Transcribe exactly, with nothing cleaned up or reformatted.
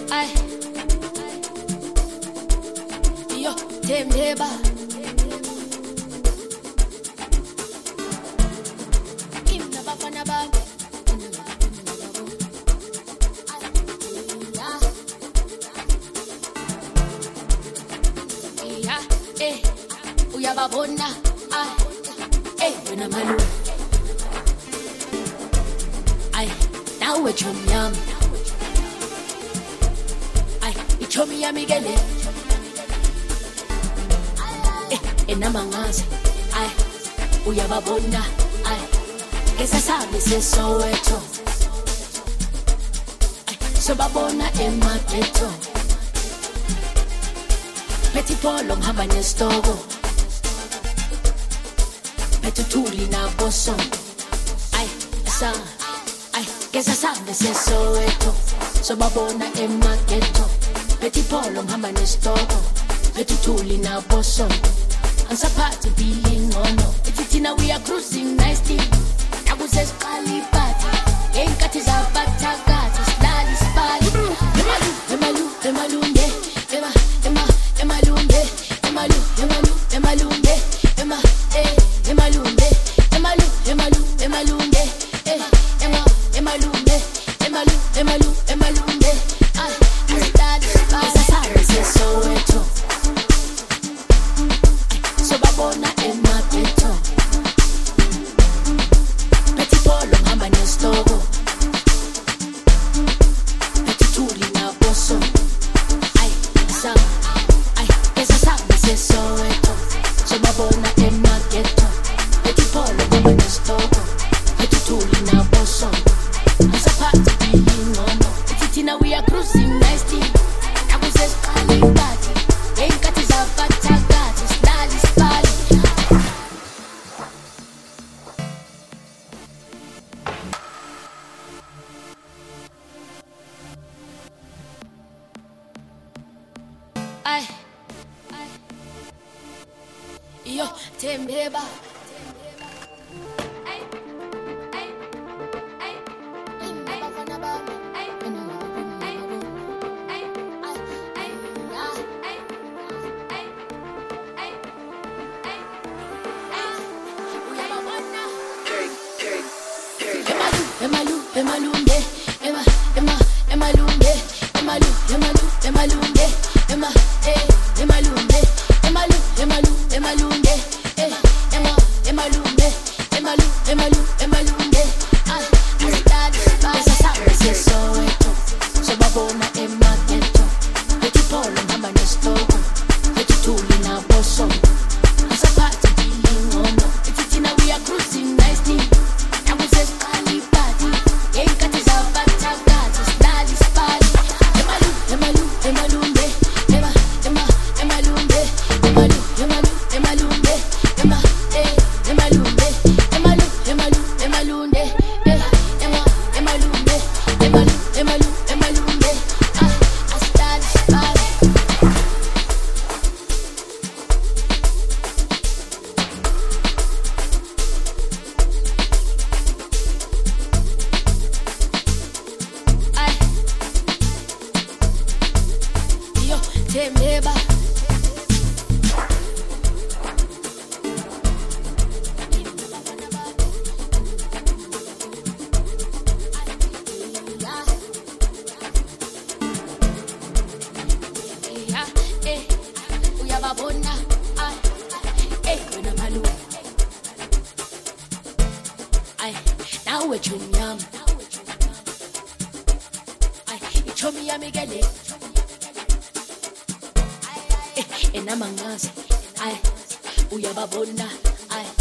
Ay, yo, Tembeba. Imna bafana bami. Yeah, eh, uyababona. Ay, eh, wena malu. Ay, nawe chomyam. Ay, ichomi yami gele. Eh, enamangazi. Ay, uyababona. Ay, kesasabi sesoweto. Ay, sobabona emaketo. Peti polo mhamba nestogo. Peti tuli na boso. Ay, asa. Ay, kesasabi sesoweto. Sobabona emaketo. Peti polo mhamba nestogo. Peti tuli na boso. Ansa party feeling ono. Ititina we are cruising nicely. Nakuze skali party. Enkati za batagati. Slali spali. Emalu, emalu, emalunde. Ema, ema, emalunde. Emalu, emalu, emalunde. Ema, eh, emalunde. Emalu, emalu, emalunde. Eh, ema, emalunde. Emalu, emalu, emalunde. Ah, slali spali. Esa sabe se soweto. Sobabona emaketo. Peti polo mhamba nestogo. Peti tuli na boso. Ay, asa. Ay, esa sabe se soweto. Sobabona emaketo. Peti polo mhamba nestogo. Peti tuli na boso. Asa party feeling ono. Ititina we are cruising nicely. Nakuze skali party. Enkati za batagati. Slali spali. Ay, yo, Tembeba. Ay, ay, ay, imna bafana bami. Ay, ay, ay, ay, ay, ay, ay, ay, ay, uyababona. Emalu, emalu, emalunde. Ema, ema, emalunde. Emalu, emalu, emalunde. Ema, eh, emalunde. Emalu, emalu, emalunde. Eh, ema, emalunde. Emalu, emalu, emalunde. Ah, slali spali. Esa sabe se soweto. Sobabona emaketo. Peti polo mhamba nestogo. Peti tuli na boso. Asa party feeling ono. Ititina we are cruising nicely. Nakuze skali party. Enkati za batagati. Slali spali. Emalu, emalu, emalunde. Ema, ema, emalunde. Emalu, emalu, emalunde. Ema, eh, emalunde. Emalu, emalu, emalunde. Eh, ema, emalunde. Emalu, emalu, emalunde. Ah, slali spali. Ay, yo, Tembeba. Yeah, eh, uyababona. Ay, eh, wena malu. Ay, nawe chumyam. Ay, ichomi yami gele. Eh, enamangazi. Ay, uyababona. Ay,